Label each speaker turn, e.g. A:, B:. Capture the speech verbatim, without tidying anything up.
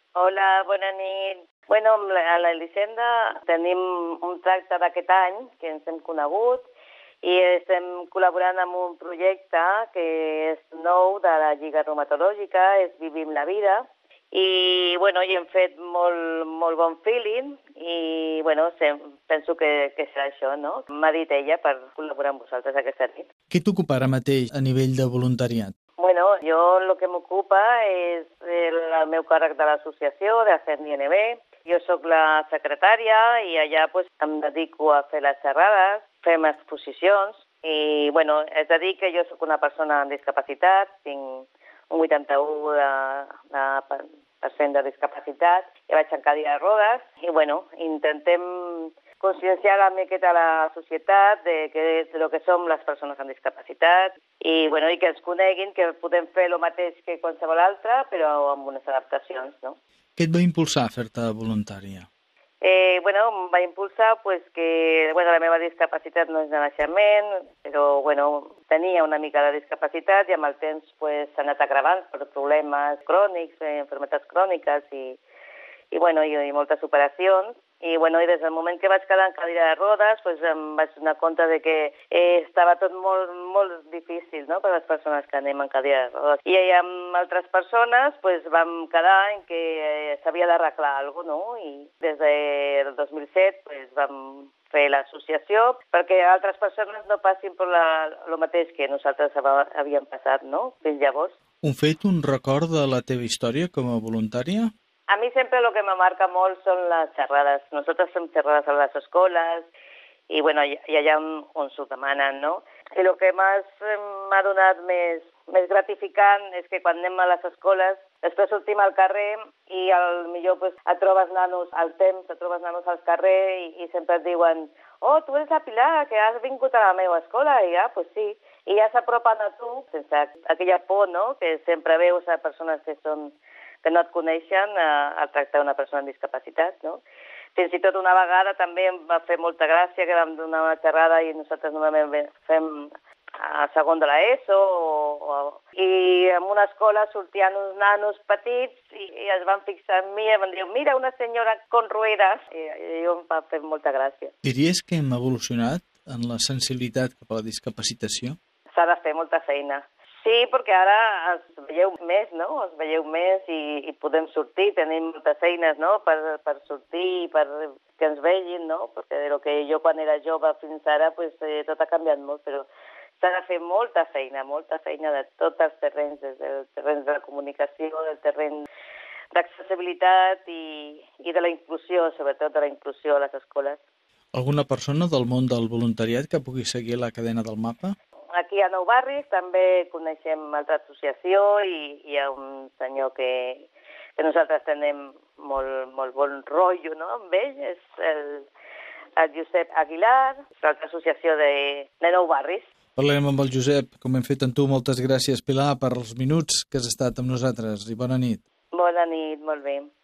A: Hola, bona nit. Bueno, amb la- a l'Elisenda tenim un tracte d'aquest any que ens hem conegut i estem col·laborant amb un projecte que és nou de la Lliga Reumatològica, és Vivim la Vida, i, bueno, hi hem fet molt, molt bon feeling i, bueno, sem- penso que, que serà això, no? M'ha dit ella per col·laborar amb vosaltres aquesta nit.
B: Què t'ocupa ara mateix a nivell de voluntariat?
A: Bueno, jo el que m'ocupa és el, el meu càrrec de l'associació, de F E N I N B. Jo sóc la secretària i allà pues, em dedico a fer les xerrades, fem exposicions i, bueno, és a dir que jo sóc una persona amb discapacitat, tinc un vuitanta-u de, de, per cent de discapacitat, i vaig en cadira de rodes i, bueno, intentem conscienciar una miqueta la societat de, que, de lo que som les persones amb discapacitat i, bueno, i que ens coneguin que podem fer el mateix que qualsevol altre, però amb unes adaptacions, no?
B: Què et va impulsar a fer-te voluntària?
A: Eh, bueno, em va impulsar pues, que bueno, la meva discapacitat no és de naixement, però bueno, tenia una mica de discapacitat i amb el temps pues, s'ha anat agravant per problemes crònics, eh, enfermetats cròniques i, i, bueno, i, i moltes operacions. I, bueno, i des del moment que vaig quedar en cadira de rodes pues, em vaig donar compte de que eh, estava tot molt, molt difícil, no?, per a les persones que anem en cadira de rodes. I amb altres persones pues, vam quedar en que eh, s'havia d'arreglar alguna cosa, no? I des del dos mil set pues, vam fer l'associació perquè altres persones no passin per la, el mateix que nosaltres havíem passat, no?, fins llavors.
B: Un fet, un record de la teva història com a voluntària?
A: A mi sempre el que me marca molt són les xerrades. Nosaltres fem xerrades a les escoles i, bueno, i, i allà on, on s'ho demanen, no? I el que més m'ha donat més, més gratificant és que quan anem a les escoles, després sortim al carrer i al millor pues, et trobes nanos al temps, et trobes nanos al carrer i, i sempre et diuen «Oh, tu eres la Pilar, que has vingut a la meva escola?» I ja, pues sí. I ja s'apropen a tu sense aquella por, no?, que sempre veus a persones que són que no et coneixen eh, al tractar una persona amb discapacitat, no? Fins i tot una vegada també em va fer molta gràcia que vam donar una xerrada i nosaltres normalment fem a segon de l'ESO o, o, i en una escola sortien uns nanos petits i, i es van fixar en mi i em van dir «Mira, una senyora con ruedas» i, i jo em va fer molta gràcia.
B: Diries que hem evolucionat en la sensibilitat cap a la discapacitació?
A: S'ha de fer molta feina. Sí, perquè ara es veieu més, no? Es veieu més i, i podem sortir, tenim moltes eines, no?, per, per sortir i per que ens vegin, no? Perquè del que jo quan era jove fins ara, pues, eh, tot ha canviat molt, però s'ha de fer molta feina, molta feina de tots els terrenys, des del terreny de la comunicació, del terreny d'accessibilitat i, i de la inclusió, sobretot de la inclusió a les escoles.
B: Alguna persona del món del voluntariat que pugui seguir la cadena del mapa?
A: Aquí a Nou Barris també coneixem altra associació i hi ha un senyor que, que nosaltres tenem molt, molt bon rotllo, no?, amb ell, és el, el Josep Aguilar, l'altra associació de, de Nou Barris.
B: Parlarem amb el Josep, com hem fet amb tu. Moltes gràcies, Pilar, per els minuts que has estat amb nosaltres i bona nit.
A: Bona nit, molt bé.